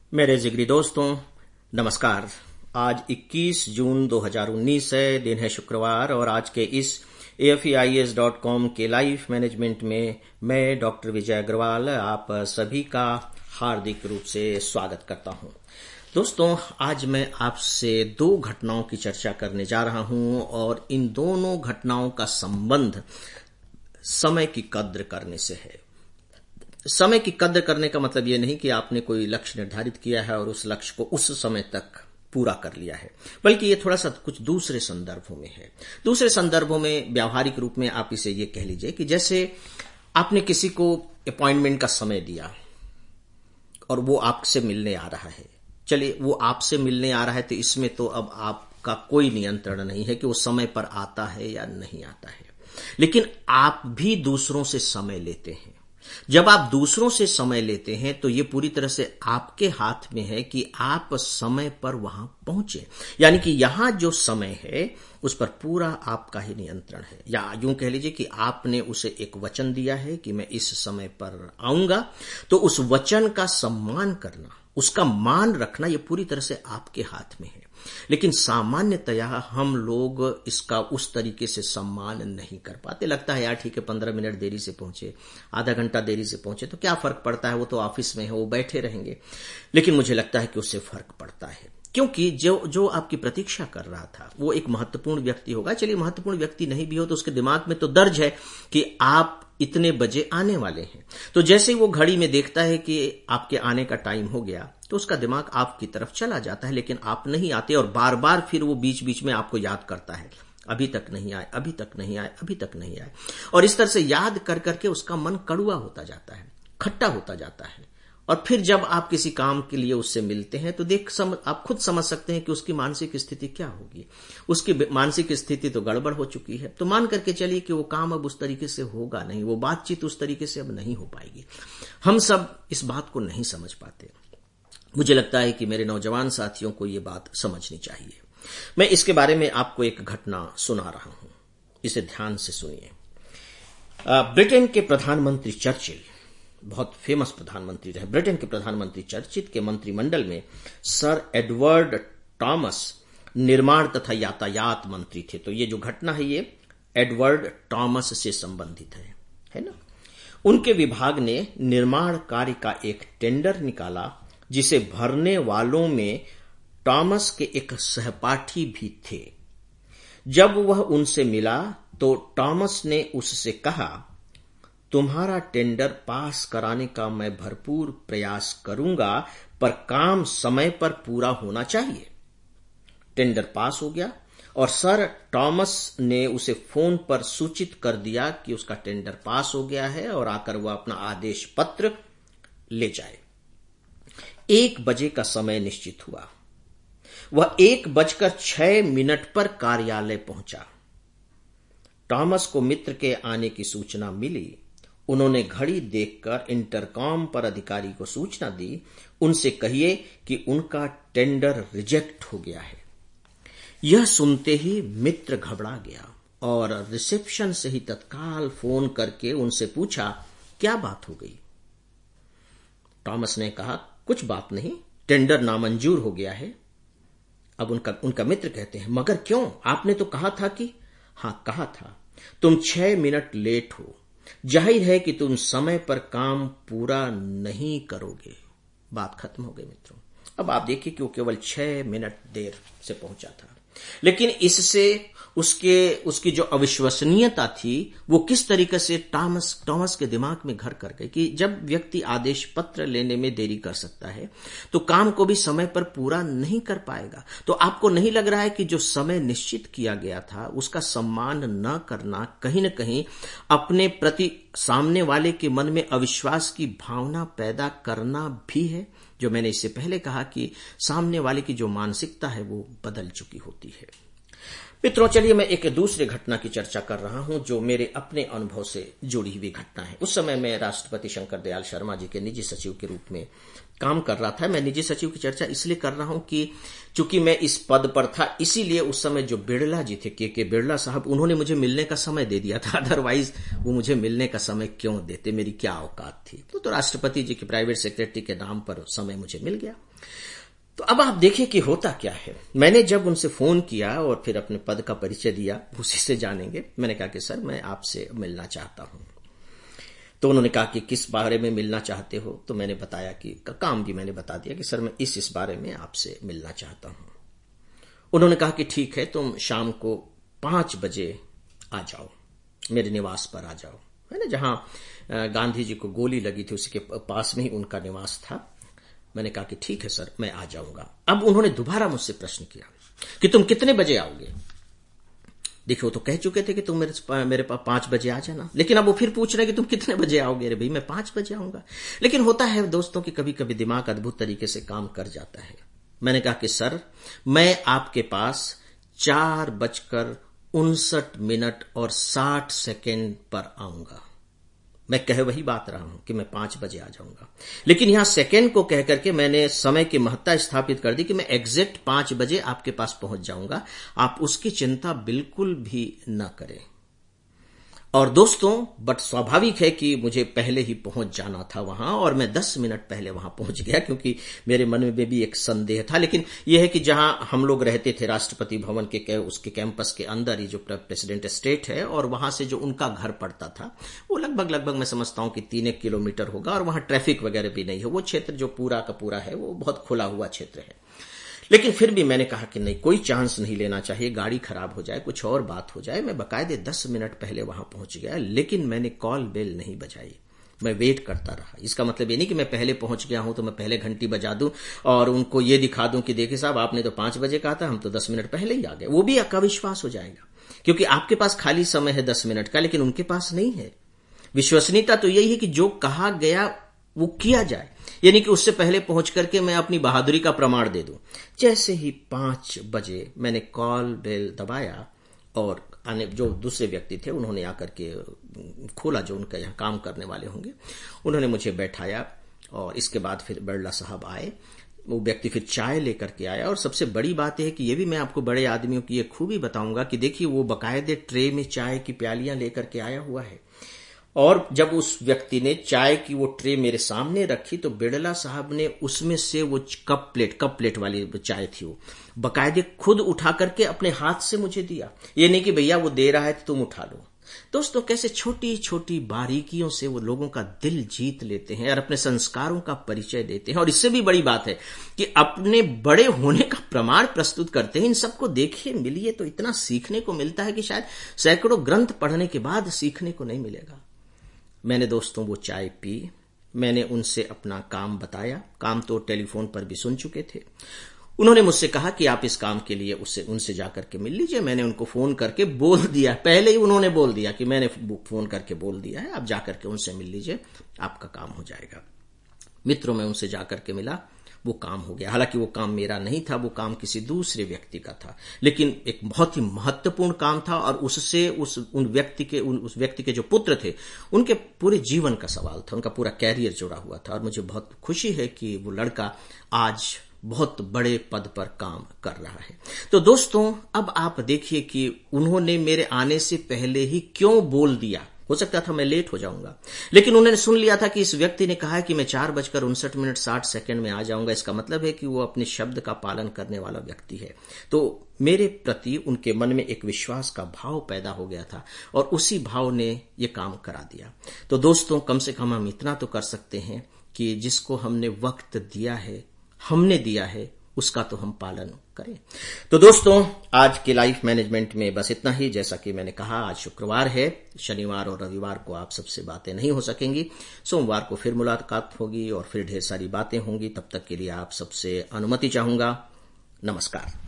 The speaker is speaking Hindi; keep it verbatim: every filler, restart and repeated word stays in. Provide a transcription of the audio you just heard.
मेरे जिगरी दोस्तों, नमस्कार। आज इक्कीस जून दो हज़ार उन्नीस है, दिन है शुक्रवार, और आज के इस A F E I S dot com के लाइफ मैनेजमेंट में मैं डॉक्टर विजय अग्रवाल आप सभी का हार्दिक रूप से स्वागत करता हूं। दोस्तों, आज मैं आपसे दो घटनाओं की चर्चा करने जा रहा हूं और इन दोनों घटनाओं का संबंध समय की कद्र करने से है। समय की कद्र करने का मतलब यह नहीं कि आपने कोई लक्ष्य निर्धारित किया है और उस लक्ष्य को उस समय तक पूरा कर लिया है, बल्कि ये थोड़ा सा कुछ दूसरे संदर्भों में है। दूसरे संदर्भों में व्यावहारिक रूप में आप इसे ये कह लीजिए कि जैसे आपने किसी को अपॉइंटमेंट का समय दिया और वो आपसे मिलने आ रहा है। चलिए, वो आपसे मिलने आ रहा है तो इसमें तो अब आपका कोई नियंत्रण नहीं है कि वो समय पर आता है या नहीं आता है, लेकिन आप भी दूसरों से समय लेते हैं। जब आप दूसरों से समय लेते हैं तो ये पूरी तरह से आपके हाथ में है कि आप समय पर वहां पहुंचे, यानी कि यहां जो समय है उस पर पूरा आपका ही नियंत्रण है। या यूं कह लीजिए कि आपने उसे एक वचन दिया है कि मैं इस समय पर आऊंगा, तो उस वचन का सम्मान करना, उसका मान रखना, ये पूरी तरह से आपके हाथ में है। लेकिन सामान्यतया हम लोग इसका उस तरीके से सम्मान नहीं कर पाते। लगता है यार ठीक है, पंद्रह मिनट देरी से पहुंचे, आधा घंटा देरी से पहुंचे तो क्या फर्क पड़ता है, वो तो ऑफिस में है, वो बैठे रहेंगे। लेकिन मुझे लगता है कि उससे फर्क पड़ता है, क्योंकि जो जो आपकी प्रतीक्षा कर रहा था वो एक महत्वपूर्ण व्यक्ति होगा। चलिए, महत्वपूर्ण व्यक्ति नहीं भी हो तो उसके दिमाग में तो दर्ज है कि आप इतने बजे आने वाले हैं। तो जैसे ही वो घड़ी में देखता है कि आपके आने का टाइम हो गया तो उसका दिमाग आपकी तरफ चला जाता है, लेकिन आप नहीं आते और बार बार फिर वो बीच बीच में आपको याद करता है, अभी तक नहीं आए, अभी तक नहीं आए, अभी तक नहीं आए। और इस तरह से याद कर करके उसका मन कड़ुआ होता जाता है, खट्टा होता जाता है। और फिर जब आप किसी काम के लिए उससे मिलते हैं तो देख सम, आप खुद समझ सकते हैं कि उसकी मानसिक स्थिति क्या होगी। उसकी मानसिक स्थिति तो गड़बड़ हो चुकी है। तो मान करके चलिए कि वो काम अब उस तरीके से होगा नहीं, वो बातचीत उस तरीके से अब नहीं हो पाएगी। हम सब इस बात को नहीं समझ पाते। मुझे लगता है कि मेरे नौजवान साथियों को ये बात समझनी चाहिए। मैं इसके बारे में आपको एक घटना सुना रहा हूं, इसे ध्यान से सुनिए। ब्रिटेन के प्रधानमंत्री चर्चिल, बहुत फेमस प्रधानमंत्री रहे, ब्रिटेन के प्रधानमंत्री चर्चिल के मंत्रिमंडल में सर एडवर्ड टॉमस निर्माण तथा यातायात मंत्री थे। तो ये जो घटना है ये एडवर्ड टॉमस से संबंधित है, है ना। उनके विभाग ने निर्माण कार्य का एक टेंडर निकाला जिसे भरने वालों में टॉमस के एक सहपाठी भी थे। जब वह उनसे मिला तो टॉमस ने उससे कहा, तुम्हारा टेंडर पास कराने का मैं भरपूर प्रयास करूंगा, पर काम समय पर पूरा होना चाहिए। टेंडर पास हो गया और सर टॉमस ने उसे फोन पर सूचित कर दिया कि उसका टेंडर पास हो गया है और आकर वह अपना आदेश पत्र ले जाए। एक बजे का समय निश्चित हुआ। वह एक बजकर छह मिनट पर कार्यालय पहुंचा। टॉमस को मित्र के आने की सूचना मिली। उन्होंने घड़ी देखकर इंटरकॉम पर अधिकारी को सूचना दी, उनसे कहिए कि उनका टेंडर रिजेक्ट हो गया है। यह सुनते ही मित्र घबरा गया और रिसेप्शन से ही तत्काल फोन करके उनसे पूछा, क्या बात हो गई। टॉमस ने कहा, कुछ बात नहीं, टेंडर नामंजूर हो गया है। अब उनका उनका मित्र कहते हैं, मगर क्यों? आपने तो कहा था कि। हां, कहा था। तुम छह मिनट लेट हो, जाहिर है कि तुम समय पर काम पूरा नहीं करोगे। बात खत्म हो गई मित्रों। अब आप देखिए कि वो केवल छह मिनट देर से पहुंचा था, लेकिन इससे उसके उसकी जो अविश्वसनीयता थी वो किस तरीके से टॉमस टॉमस के दिमाग में घर कर गई कि जब व्यक्ति आदेश पत्र लेने में देरी कर सकता है तो काम को भी समय पर पूरा नहीं कर पाएगा। तो आपको नहीं लग रहा है कि जो समय निश्चित किया गया था उसका सम्मान न करना कहीं न कहीं अपने प्रति सामने वाले के मन में अविश्वास की भावना पैदा करना भी है? जो मैंने इससे पहले कहा कि सामने वाले की जो मानसिकता है वो बदल चुकी होती है। मित्रों, चलिए मैं एक दूसरे घटना की चर्चा कर रहा हूं जो मेरे अपने अनुभव से जुड़ी हुई घटना है। उस समय मैं राष्ट्रपति शंकर दयाल शर्मा जी के निजी सचिव के रूप में काम कर रहा था। मैं निजी सचिव की चर्चा इसलिए कर रहा हूं कि चूंकि मैं इस पद पर था, इसीलिए उस समय जो बिड़ला जी थे, के के बिड़ला साहब, उन्होंने मुझे मिलने का समय दे दिया था। अदरवाइज वो मुझे मिलने का समय क्यों देते, मेरी क्या औकात थी। तो, तो राष्ट्रपति जी के प्राइवेट सेक्रेटरी के नाम पर समय मुझे मिल गया। तो अब आप देखिए कि होता क्या है। मैंने जब उनसे फोन किया और फिर अपने पद का परिचय दिया, उसी से जानेंगे। मैंने कहा कि सर मैं आपसे मिलना चाहता हूं। तो उन्होंने कहा कि किस बारे में मिलना चाहते हो। तो मैंने बताया कि काम भी मैंने बता दिया कि सर मैं इस इस बारे में आपसे मिलना चाहता हूं। उन्होंने कहा कि ठीक है, तुम शाम को पांच बजे आ जाओ, मेरे निवास पर आ जाओ, है ना, जहां गांधी जी को गोली लगी थी उसके पास में ही उनका निवास था। मैंने कहा कि ठीक है सर, मैं आ जाऊंगा। अब उन्होंने दोबारा मुझसे प्रश्न किया कि तुम कितने बजे आओगे। देखिए, वो तो कह चुके थे कि तुम मेरे मेरे पास पांच बजे आ जाना, लेकिन अब वो फिर पूछ रहे कि तुम कितने बजे आओगे। अरे भाई, मैं पांच बजे आऊंगा। लेकिन होता है दोस्तों कि कभी कभी दिमाग अद्भुत तरीके से काम कर जाता है। मैंने कहा कि सर मैं आपके पास चार बजकर उनसठ मिनट और साठ सेकेंड पर आऊंगा। मैं कह वही बात रहा हूं कि मैं पांच बजे आ जाऊंगा, लेकिन यहां सेकेंड को कह करके मैंने समय की महत्ता स्थापित कर दी कि मैं एग्जैक्ट पांच बजे आपके पास पहुंच जाऊंगा। आप उसकी चिंता बिल्कुल भी न करें। और दोस्तों, बट स्वाभाविक है कि मुझे पहले ही पहुंच जाना था वहां, और मैं दस मिनट पहले वहां पहुंच गया, क्योंकि मेरे मन में भी एक संदेह था। लेकिन यह है कि जहां हम लोग रहते थे, राष्ट्रपति भवन के उसके कैंपस के अंदर ही जो प्रेसिडेंट एस्टेट है, और वहां से जो उनका घर पड़ता था वो लगभग लगभग मैं समझता हूं कि तीन एक किलोमीटर होगा, और वहां ट्रैफिक वगैरह भी नहीं है। वो क्षेत्र जो पूरा का पूरा है वो बहुत खुला हुआ क्षेत्र है। लेकिन फिर भी मैंने कहा कि नहीं, कोई चांस नहीं लेना चाहिए, गाड़ी खराब हो जाए, कुछ और बात हो जाए। मैं बकायदे दस मिनट पहले वहां पहुंच गया, लेकिन मैंने कॉल बेल नहीं बजाई। मैं वेट करता रहा। इसका मतलब ये नहीं कि मैं पहले पहुंच गया हूं तो मैं पहले घंटी बजा दूं और उनको ये दिखा दूं कि देखिए साहब, आपने तो पांच बजे कहा था, हम तो दस मिनट पहले ही आ गए। वो भी आपका विश्वास हो जाएगा, क्योंकि आपके पास खाली समय है दस मिनट का, लेकिन उनके पास नहीं है। विश्वसनीयता तो यही है कि जो कहा गया वो किया जाए, यानी कि उससे पहले पहुंच करके मैं अपनी बहादुरी का प्रमाण दे दूं। जैसे ही पांच बजे मैंने कॉल बेल दबाया और आने जो दूसरे व्यक्ति थे उन्होंने आकर के खोला, जो उनका यहाँ काम करने वाले होंगे, उन्होंने मुझे बैठाया। और इसके बाद फिर बिड़ला साहब आए। वो व्यक्ति फिर चाय लेकर के आया। और सबसे बड़ी बात है कि ये भी मैं आपको बड़े आदमियों की ये खूबी बताऊंगा कि देखिए, वो बकायदे ट्रे में चाय की प्यालियां लेकर के आया हुआ है। और जब उस व्यक्ति ने चाय की वो ट्रे मेरे सामने रखी तो बिड़ला साहब ने उसमें से वो कप प्लेट कप प्लेट वाली चाय थी, वो बकायदे खुद उठा करके अपने हाथ से मुझे दिया। ये नहीं कि भैया वो दे रहा है तो तुम उठा लो। दोस्तों, कैसे छोटी छोटी बारीकियों से वो लोगों का दिल जीत लेते हैं और अपने संस्कारों का परिचय देते हैं। और इससे भी बड़ी बात है कि अपने बड़े होने का प्रमाण प्रस्तुत करते हैं। इन सबको देखिए, मिलिए तो इतना सीखने को मिलता है कि शायद सैकड़ों ग्रंथ पढ़ने के बाद सीखने को नहीं मिलेगा। मैंने दोस्तों वो चाय पी। मैंने उनसे अपना काम बताया। काम तो टेलीफोन पर भी सुन चुके थे। उन्होंने मुझसे कहा कि आप इस काम के लिए उससे उनसे जाकर के मिल लीजिए। मैंने उनको फोन करके बोल दिया, पहले ही उन्होंने बोल दिया कि मैंने फोन करके बोल दिया है, आप जाकर के उनसे मिल लीजिए, आपका काम हो जाएगा। मित्रों, मैं उनसे जाकर के मिला, वो काम हो गया। हालांकि वो काम मेरा नहीं था, वो काम किसी दूसरे व्यक्ति का था, लेकिन एक बहुत ही महत्वपूर्ण काम था। और उससे उस उन व्यक्ति के उन, उस व्यक्ति के जो पुत्र थे, उनके पूरे जीवन का सवाल था, उनका पूरा कैरियर जुड़ा हुआ था। और मुझे बहुत खुशी है कि वो लड़का आज बहुत बड़े पद पर काम कर रहा है। तो दोस्तों, अब आप देखिए कि उन्होंने मेरे आने से पहले ही क्यों बोल दिया। हो सकता था मैं लेट हो जाऊंगा, लेकिन उन्होंने सुन लिया था कि इस व्यक्ति ने कहा है कि मैं चार बजकर उनसठ मिनट साठ सेकंड में आ जाऊंगा। इसका मतलब है कि वो अपने शब्द का पालन करने वाला व्यक्ति है। तो मेरे प्रति उनके मन में एक विश्वास का भाव पैदा हो गया था, और उसी भाव ने ये काम करा दिया। तो दोस्तों, कम से कम हम इतना तो कर सकते हैं कि जिसको हमने वक्त दिया है, हमने दिया है, उसका तो हम पालन करें। तो दोस्तों, आज के लाइफ मैनेजमेंट में बस इतना ही। जैसा कि मैंने कहा, आज शुक्रवार है, शनिवार और रविवार को आप सबसे बातें नहीं हो सकेंगी। सोमवार को फिर मुलाकात होगी और फिर ढेर सारी बातें होंगी। तब तक के लिए आप सबसे अनुमति चाहूंगा। नमस्कार।